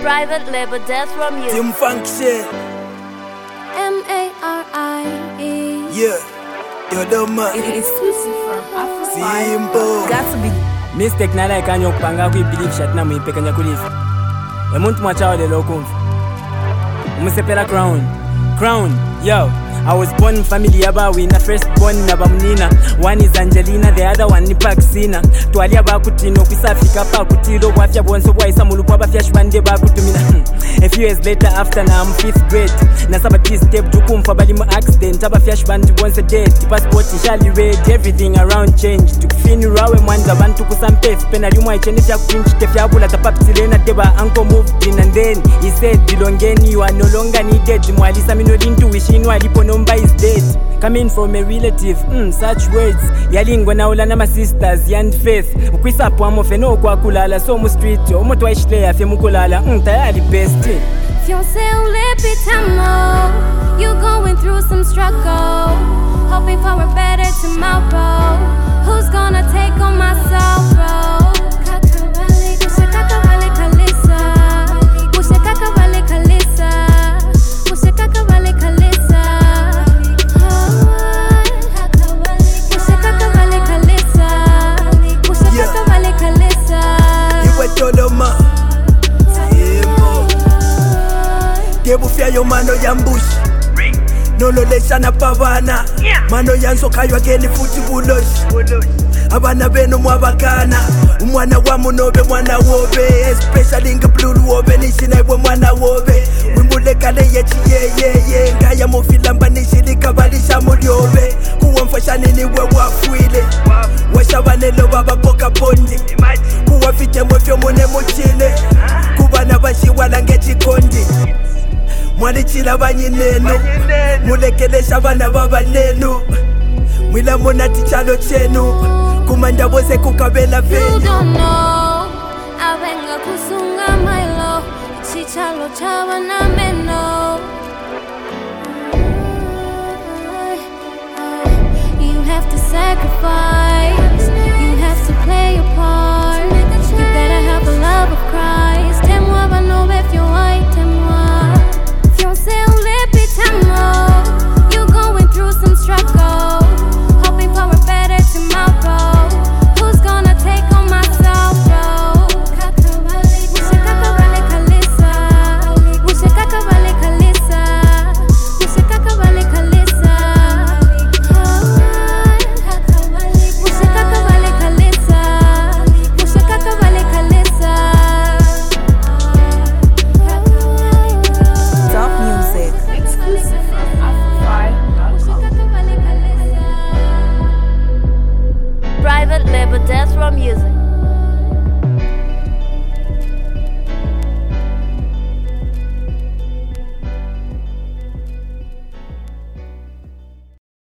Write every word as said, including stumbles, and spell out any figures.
Private label death from you. Team Function. M A R I E. Yeah. You're the man. Exclusive from Afro. Simple. Got to be mistake nala ikanyo kupanga kuibelieve shit na muipekanya kulifa. Emuntu mwachawa de lokumfu. Umusepela crown. Crown, yo. I was born in family yaba wina, first born naba munina. One is Angelina, the other one ni Paxina. Twali aba kutino kwisafika pa kutilo wafya bonso bwaisa mulupo aba fyashwande ba kutumina. A few years later after na I'm fifth grade. Na sabati step tukumfa bali mu accident aba fyashwande bonse dead. Passport shali red, everything around changed. Tukufini rawe mwanza bantu kusampefu pena limwa ichende fya kuinchi tefyabula tapapsilena deba uncle moved in and then he said dilongeni you are no longer needed. Mwalisa minolintu wishinu alipo number is dead. Coming from a relative, mm, such words yalingwa na ula na my sisters and faith ukwisa po amofe no kwa kulala so mu street omo twaishle yafe mukulala mm, tayali best Fiancé ulepitamo. You going through some struggle, hoping for a better tomorrow. Who's gonna take on my sorrow? Kakawale, kushe kakawale kalisa. Kushe kakawale kalisa. Kushe kakawale kalisa. Kushe kakawale kalisa. Kushe kakawale kalisa. Iwe Dodoma. Debu fya yo mano ya mbushi nololesha na pavana mano yanso kaywa geni futi buloshi abana beno mwabakana umwana wa munobe mwana wobe especially nga blue wobe nishina ibwe mwana wobe wimbulekale yechi yeyeye ngaya mufilamba nishilika balisha mulyobe kuwa mfashani niwe wafwile washabanelo baba poka pondi kuwa fitemwe fyo mune muchile kubana bashiwala ngechikondi mwalichila banyinenu mulekelesha bana babanenu mwila mona tichalo chenu kumanda bose kukabela venu. You don't know abenga kusunga mailo chichalo chaba na meno. You have to sacrifice